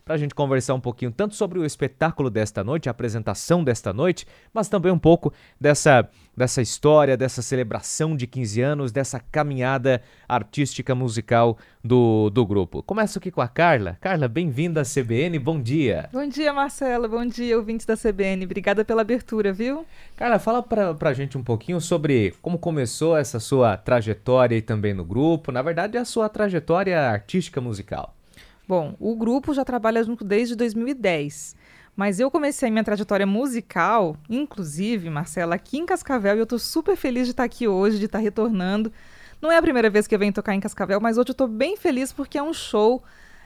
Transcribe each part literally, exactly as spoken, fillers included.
para a gente conversar um pouquinho tanto sobre o espetáculo desta noite, a apresentação desta noite, mas também um pouco dessa, dessa história, dessa celebração de quinze anos, dessa caminhada artística musical do, do grupo. Começo aqui com a Carla. Carla, bem-vinda à C B N, bom dia. Bom dia, Marcelo, bom dia, ouvintes da C B N. Obrigada pela abertura, viu? Carla, fala pra, pra gente um pouquinho sobre como começou essa sua trajetória e também no grupo, na verdade a sua trajetória artística musical. Bom, o grupo já trabalha junto desde dois mil e dez, mas eu comecei minha trajetória musical, inclusive, Marcela, aqui em Cascavel, e eu tô super feliz de estar aqui hoje, de estar retornando. Não é a primeira vez que eu venho tocar em Cascavel, mas hoje eu tô bem feliz porque é um show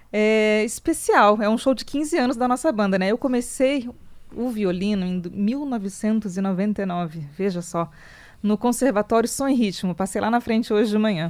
é, especial, é um show de quinze anos da nossa banda, né? Eu comecei o violino em mil novecentos e noventa e nove, veja só, no Conservatório Som e Ritmo, passei lá na frente hoje de manhã.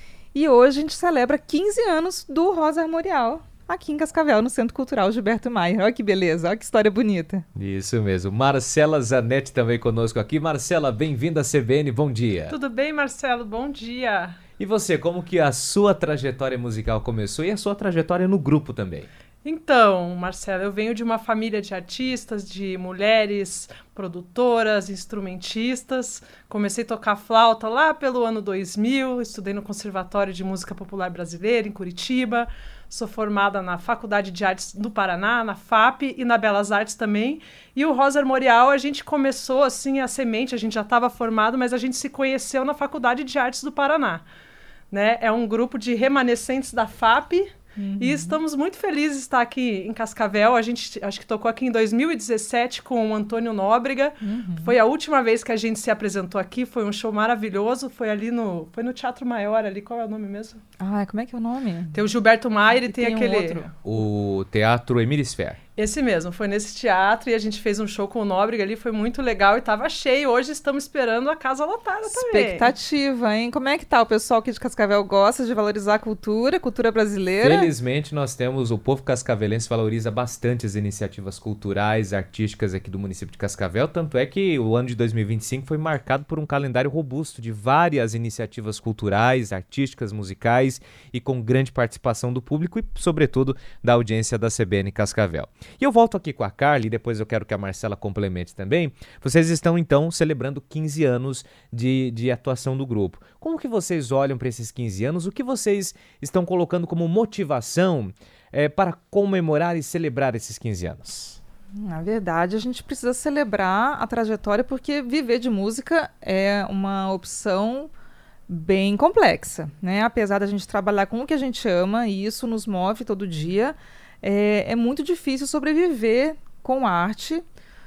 E hoje a gente celebra quinze anos do Rosa Armorial, aqui em Cascavel, no Centro Cultural Gilberto Mayer. Olha que beleza, olha que história bonita. Isso mesmo. Marcela Zanetti também conosco aqui. Marcela, bem-vinda à C B N, bom dia. Tudo bem, Marcelo? Bom dia. E você, como que a sua trajetória musical começou e a sua trajetória no grupo também? Então, Marcelo, eu venho de uma família de artistas, de mulheres produtoras, instrumentistas. Comecei a tocar flauta lá pelo ano dois mil, estudei no Conservatório de Música Popular Brasileira, em Curitiba. Sou formada na Faculdade de Artes do Paraná, na F A P e na Belas Artes também. E o Rosa Armorial, a gente começou assim, a semente, a gente já estava formado, mas a gente se conheceu na Faculdade de Artes do Paraná. Né? É um grupo de remanescentes da F A P. Uhum. E estamos muito felizes de estar aqui em Cascavel. A gente acho que tocou aqui em dois mil e dezessete com o Antônio Nóbrega. Uhum. Foi a última vez que a gente se apresentou aqui. Foi um show maravilhoso. Foi ali no, foi no Teatro Maior ali. Qual é o nome mesmo? Ah, como é que é o nome? Tem o Gilberto Mayer e tem, tem aquele... Um outro. O Teatro Emília Sfer. Esse mesmo, foi nesse teatro e a gente fez um show com o Nóbrega ali, foi muito legal e tava cheio. Hoje estamos esperando a casa lotada também. Expectativa, hein? Como é que tá? O pessoal aqui de Cascavel gosta de valorizar a cultura, cultura brasileira? Felizmente nós temos, o povo cascavelense valoriza bastante as iniciativas culturais, artísticas aqui do município de Cascavel, tanto é que o ano de dois mil e vinte e cinco foi marcado por um calendário robusto de várias iniciativas culturais, artísticas, musicais e com grande participação do público e, sobretudo, da audiência da C B N Cascavel. E eu volto aqui com a Carla e depois eu quero que a Marcela complemente também. Vocês estão, então, celebrando quinze anos de, de atuação do grupo. Como que vocês olham para esses quinze anos? O que vocês estão colocando como motivação é, para comemorar e celebrar esses quinze anos? Na verdade, a gente precisa celebrar a trajetória porque viver de música é uma opção bem complexa, né? Apesar da gente trabalhar com o que a gente ama e isso nos move todo dia, É, é muito difícil sobreviver com arte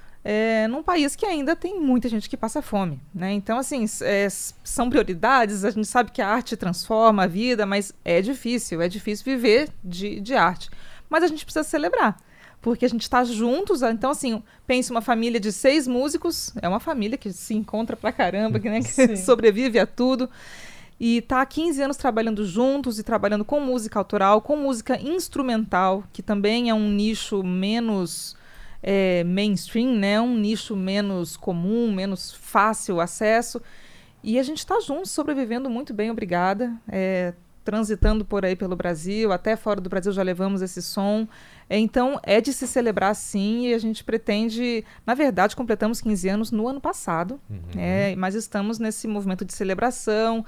é, num país que ainda tem muita gente que passa fome, né? Então, assim, é, são prioridades, a gente sabe que a arte transforma a vida, mas é difícil, é difícil viver de, de arte. Mas a gente precisa celebrar, porque a gente está juntos, então, assim, pense uma família de seis músicos, é uma família que se encontra pra caramba, que, né, que sobrevive a tudo. E está há quinze anos trabalhando juntos e trabalhando com música autoral, com música instrumental, que também é um nicho menos é, mainstream, né? Um nicho menos comum, menos fácil acesso. E a gente está junto, sobrevivendo muito bem, obrigada. É, transitando por aí pelo Brasil, até fora do Brasil já levamos esse som. É, então, é de se celebrar sim, e a gente pretende... Na verdade, completamos quinze anos no ano passado, uhum. é, mas estamos nesse movimento de celebração.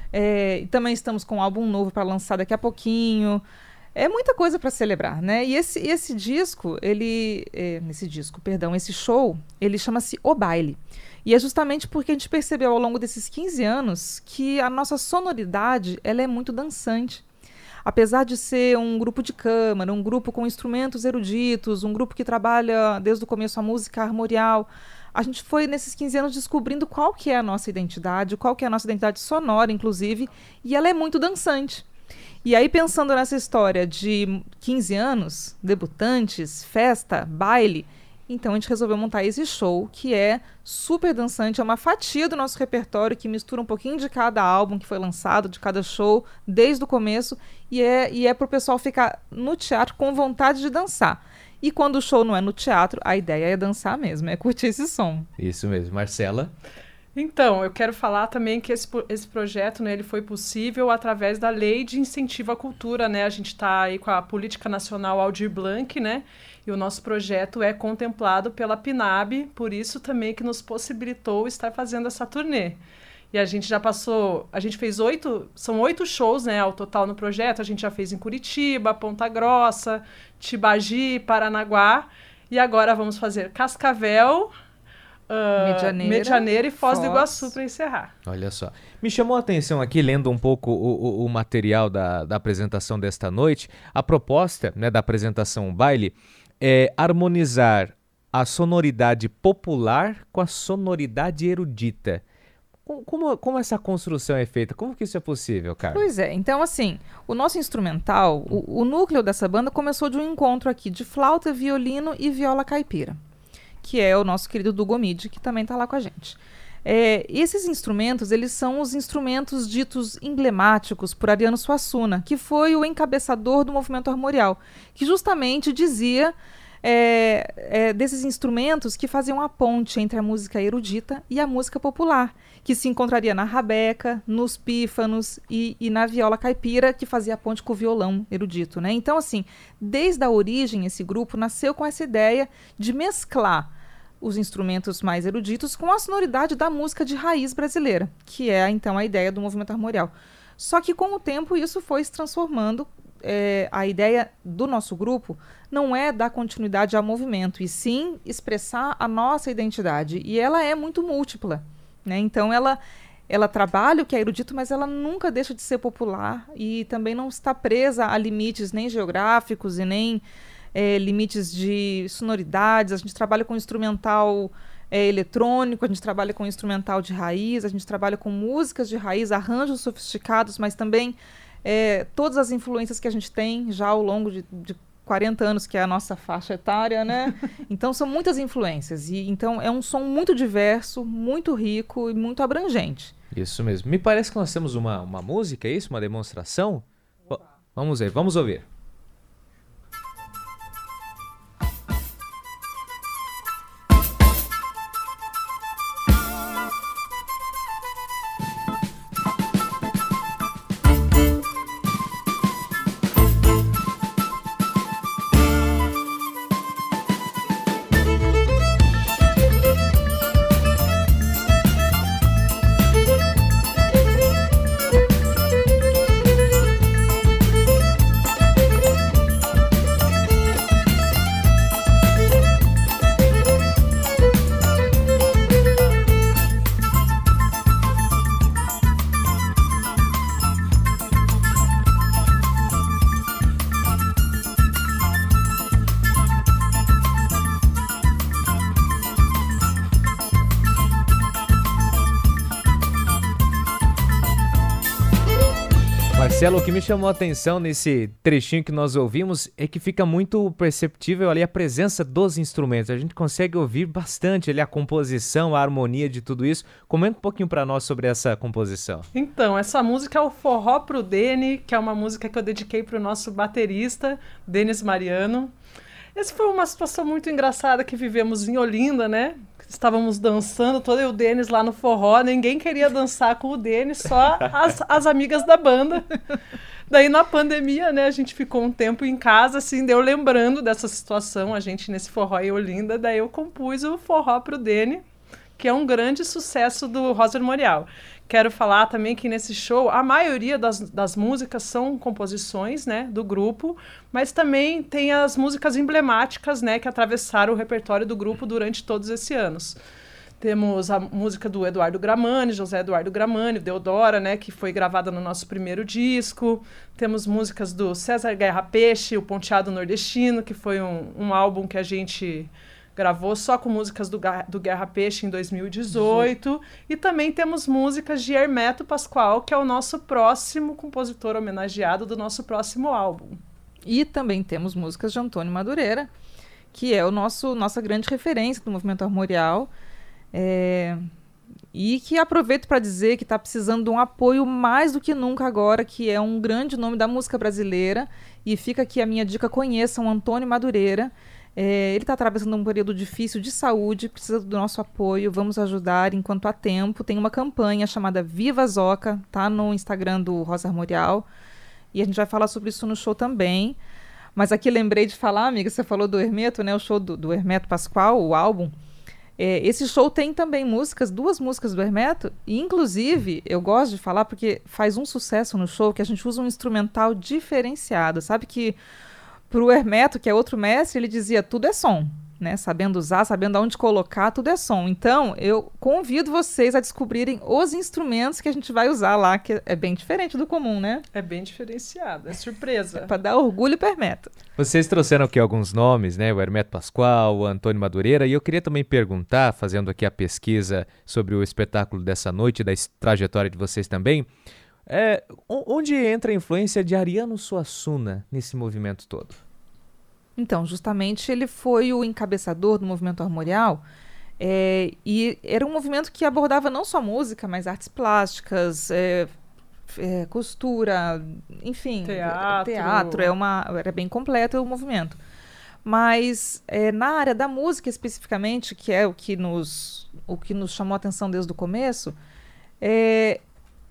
É, também estamos com um álbum novo para lançar daqui a pouquinho. É muita coisa para celebrar, né? E esse, esse disco, ele... É, esse disco, perdão, esse show, ele chama-se O Baile. E é justamente porque a gente percebeu ao longo desses quinze anos que a nossa sonoridade, ela é muito dançante. Apesar de ser um grupo de câmara, um grupo com instrumentos eruditos, um grupo que trabalha desde o começo a música armorial, a gente foi nesses quinze anos descobrindo qual que é a nossa identidade, qual que é a nossa identidade sonora, inclusive, e ela é muito dançante. E aí, pensando nessa história de quinze anos, debutantes, festa, baile, então a gente resolveu montar esse show, que é super dançante, é uma fatia do nosso repertório que mistura um pouquinho de cada álbum que foi lançado, de cada show, desde o começo, e é, e é para o pessoal ficar no teatro com vontade de dançar. E quando o show não é no teatro, a ideia é dançar mesmo, é curtir esse som. Isso mesmo. Marcela? Então, eu quero falar também que esse, esse projeto, né, ele foi possível através da Lei de Incentivo à Cultura, né? A gente está aí com a Política Nacional Aldir Blanc, né? E o nosso projeto é contemplado pela PNAB, por isso também que nos possibilitou estar fazendo essa turnê. E a gente já passou, a gente fez oito, são oito shows, né, ao total no projeto. A gente já fez em Curitiba, Ponta Grossa, Tibagi, Paranaguá. E agora vamos fazer Cascavel, uh, Medianeira e Foz, Foz do Iguaçu para encerrar. Olha só. Me chamou a atenção aqui, lendo um pouco o, o, o material da, da apresentação desta noite, a proposta, né, da apresentação baile é harmonizar a sonoridade popular com a sonoridade erudita. Como, como essa construção é feita? Como que isso é possível, cara? Pois é, então assim, o nosso instrumental, o, o núcleo dessa banda começou de um encontro aqui de flauta, violino e viola caipira, que é o nosso querido Dugo Midi, que também está lá com a gente. É, esses instrumentos, eles são os instrumentos ditos emblemáticos por Ariano Suassuna, que foi o encabeçador do movimento armorial, que justamente dizia é, é, desses instrumentos que faziam a ponte entre a música erudita e a música popular, que se encontraria na rabeca, nos pífanos e, e na viola caipira, que fazia a ponte com o violão erudito, né? Então, assim, desde a origem, esse grupo nasceu com essa ideia de mesclar os instrumentos mais eruditos com a sonoridade da música de raiz brasileira, que é, então, a ideia do movimento armorial. Só que, com o tempo, isso foi se transformando. É, a ideia do nosso grupo não é dar continuidade ao movimento, e sim expressar a nossa identidade. E ela é muito múltipla, né? Então, ela, ela trabalha o que é erudito, mas ela nunca deixa de ser popular e também não está presa a limites nem geográficos e nem é, limites de sonoridades. A gente trabalha com instrumental é, eletrônico, a gente trabalha com instrumental de raiz, a gente trabalha com músicas de raiz, arranjos sofisticados, mas também é, todas as influências que a gente tem já ao longo de, de quarenta anos, que é a nossa faixa etária, né? Então, são muitas influências. E, então, é um som muito diverso, muito rico e muito abrangente. Isso mesmo. Me parece que nós temos uma, uma música, é isso? Uma demonstração? Opa. Vamos aí, vamos ouvir. Marcelo, o que me chamou a atenção nesse trechinho que nós ouvimos é que fica muito perceptível ali a presença dos instrumentos. A gente consegue ouvir bastante ali a composição, a harmonia de tudo isso. Comenta um pouquinho para nós sobre essa composição. Então, essa música é o Forró pro Dene, que é uma música que eu dediquei para o nosso baterista, Denis Mariano. Essa foi uma situação muito engraçada que vivemos em Olinda, né? Estávamos dançando, todo o Denis lá no forró, ninguém queria dançar com o Denis, só as, as amigas da banda. Daí, na pandemia, né, a gente ficou um tempo em casa, assim, deu lembrando dessa situação, a gente nesse forró em Olinda, daí eu compus o Forró pro Dene, que é um grande sucesso do Rosa Armorial. Quero falar também que nesse show, a maioria das, das músicas são composições, né, do grupo, mas também tem as músicas emblemáticas, né, que atravessaram o repertório do grupo durante todos esses anos. Temos a música do Eduardo Gramani, José Eduardo Gramani, Deodora, né, que foi gravada no nosso primeiro disco. Temos músicas do César Guerra Peixe, o Ponteado Nordestino, que foi um, um álbum que a gente gravou só com músicas do, do Guerra Peixe em dois mil e dezoito. Uhum. E também temos músicas de Hermeto Pascoal, que é o nosso próximo compositor homenageado do nosso próximo álbum. E também temos músicas de Antônio Madureira, que é o nosso nossa grande referência do movimento armorial. É... E que aproveito para dizer que está precisando de um apoio mais do que nunca agora, que é um grande nome da música brasileira. E fica aqui a minha dica: conheçam Antônio Madureira. É, ele está atravessando um período difícil de saúde, precisa do nosso apoio, vamos ajudar enquanto há tempo. Tem uma campanha chamada Viva Zoca, tá no Instagram do Rosa Armorial, e a gente vai falar sobre isso no show também. Mas aqui lembrei de falar, amiga, você falou do Hermeto, né? O show do, do Hermeto Pascoal, o álbum. É, esse show tem também músicas, duas músicas do Hermeto, e inclusive, eu gosto de falar porque faz um sucesso no show que a gente usa um instrumental diferenciado. Sabe que pro Hermeto, que é outro mestre, ele dizia tudo é som, né? Sabendo usar, sabendo aonde colocar, tudo é som. Então, eu convido vocês a descobrirem os instrumentos que a gente vai usar lá, que é bem diferente do comum, né? É bem diferenciado, é surpresa. É para dar orgulho pro Hermeto. Vocês trouxeram aqui alguns nomes, né? O Hermeto Pascoal, o Antônio Madureira, e eu queria também perguntar, fazendo aqui a pesquisa sobre o espetáculo dessa noite, da trajetória de vocês também, é, onde entra a influência de Ariano Suassuna nesse movimento todo? Então, justamente ele foi o encabeçador do movimento armorial, é, e era um movimento que abordava não só música, mas artes plásticas, é, é, costura, enfim, teatro, teatro é uma, era bem completo o movimento. Mas é, na área da música especificamente, que é o que nos, o que nos chamou a atenção desde o começo, é,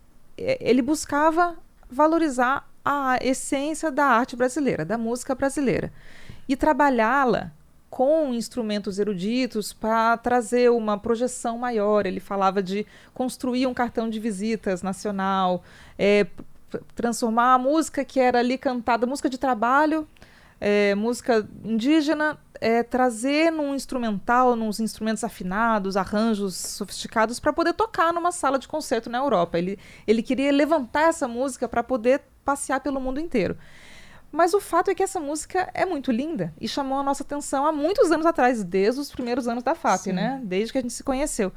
ele buscava valorizar a essência da arte brasileira, da música brasileira, e trabalhá-la com instrumentos eruditos para trazer uma projeção maior. Ele falava de construir um cartão de visitas nacional, é, transformar a música que era ali cantada, música de trabalho, é, música indígena, é, trazer num instrumental, nos instrumentos afinados, arranjos sofisticados, para poder tocar numa sala de concerto na Europa. Ele, ele queria levantar essa música para poder passear pelo mundo inteiro. Mas o fato é que essa música é muito linda e chamou a nossa atenção há muitos anos atrás, desde os primeiros anos da F A P, Sim. né? Desde que a gente se conheceu.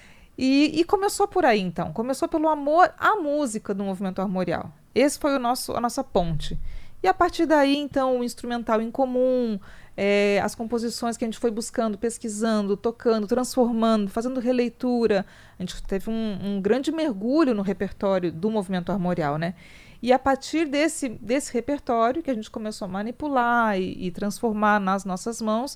E, e começou por aí, então. Começou pelo amor à música do movimento armorial. Esse foi o nosso, a nossa ponte. E a partir daí, então, o instrumental em comum, é, as composições que a gente foi buscando, pesquisando, tocando, transformando, fazendo releitura. A gente teve um, um grande mergulho no repertório do movimento armorial, né? E a partir desse, desse repertório que a gente começou a manipular e, e transformar nas nossas mãos,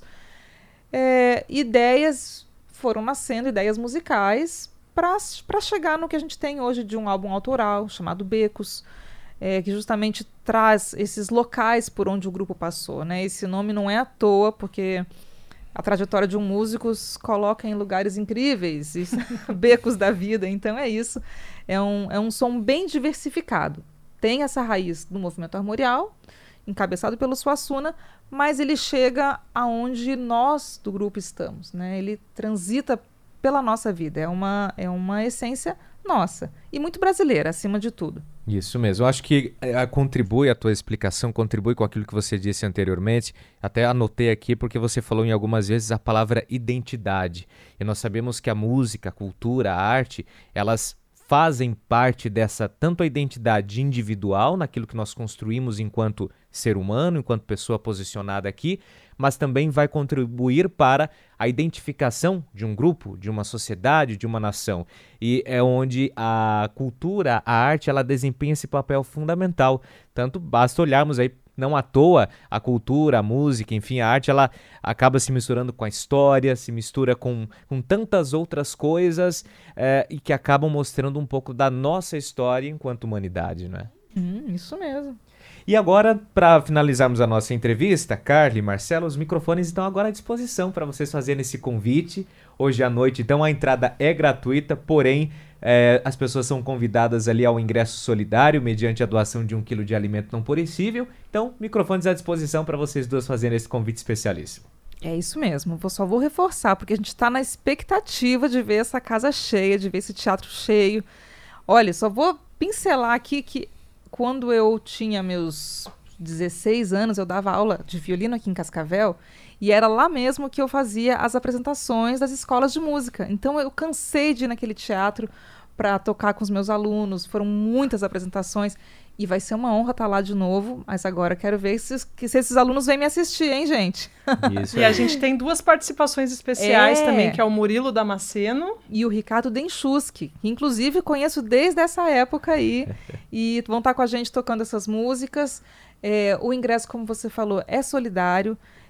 é, ideias foram nascendo, ideias musicais, para chegar no que a gente tem hoje de um álbum autoral chamado Becos, é, que justamente traz esses locais por onde o grupo passou, né? Esse nome não é à toa, porque a trajetória de um músico coloca em lugares incríveis, becos da vida. Então é isso, é um, é um som bem diversificado. Tem essa raiz do movimento armorial, encabeçado pelo Suassuna, mas ele chega aonde nós do grupo estamos, né? Ele transita pela nossa vida, é uma, é uma essência nossa e muito brasileira, acima de tudo. Isso mesmo, eu acho que a, contribui a tua explicação, contribui com aquilo que você disse anteriormente, até anotei aqui porque você falou em algumas vezes a palavra identidade, e nós sabemos que a música, a cultura, a arte, elas fazem parte dessa, tanto a identidade individual, naquilo que nós construímos enquanto ser humano, enquanto pessoa posicionada aqui, mas também vai contribuir para a identificação de um grupo, de uma sociedade, de uma nação. E é onde a cultura, a arte, ela desempenha esse papel fundamental. Tanto basta olharmos aí, não à toa, a cultura, a música, enfim, a arte, ela acaba se misturando com a história, se mistura com, com tantas outras coisas é, e que acabam mostrando um pouco da nossa história enquanto humanidade, não é? Hum, isso mesmo. E agora, para finalizarmos a nossa entrevista, Carla e Marcelo, os microfones estão agora à disposição para vocês fazerem esse convite. Hoje à noite, então, a entrada é gratuita, porém, é, as pessoas são convidadas ali ao ingresso solidário, mediante a doação de um quilo de alimento não perecível. Então, microfones à disposição para vocês duas fazerem esse convite especialíssimo. É isso mesmo, vou, só vou reforçar, porque a gente está na expectativa de ver essa casa cheia, de ver esse teatro cheio. Olha, só vou pincelar aqui que quando eu tinha meus dezesseis anos, eu dava aula de violino aqui em Cascavel, e era lá mesmo que eu fazia as apresentações das escolas de música. Então eu cansei de ir naquele teatro para tocar com os meus alunos, foram muitas apresentações, e vai ser uma honra estar lá de novo, mas agora quero ver se, se esses alunos vêm me assistir, hein, gente? Isso. E a gente tem duas participações especiais é. também, que é o Murilo Damasceno e o Ricardo Denchuski, que inclusive conheço desde essa época aí, e vão estar com a gente tocando essas músicas. É, o ingresso, como você falou, é solidário.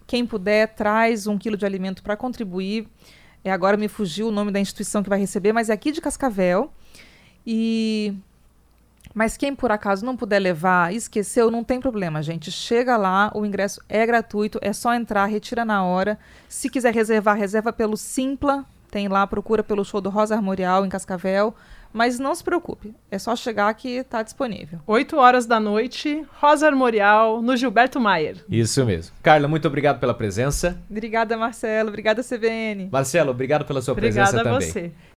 Quem puder, traz um quilo de alimento para contribuir. É, agora me fugiu o nome da instituição que vai receber, mas é aqui de Cascavel. E... Mas quem por acaso não puder levar, esqueceu, não tem problema, gente. Chega lá, o ingresso é gratuito, é só entrar, retira na hora. Se quiser reservar, reserva pelo Simpla. Tem lá, procura pelo show do Rosa Armorial em Cascavel. Mas não se preocupe, é só chegar que está disponível. oito horas da noite, Rosa Armorial, no Gilberto Maier. Isso mesmo. Carla, muito obrigado pela presença. Obrigada, Marcelo. Obrigada, C B N. Marcelo, obrigado pela sua Obrigada presença também. Obrigada a você.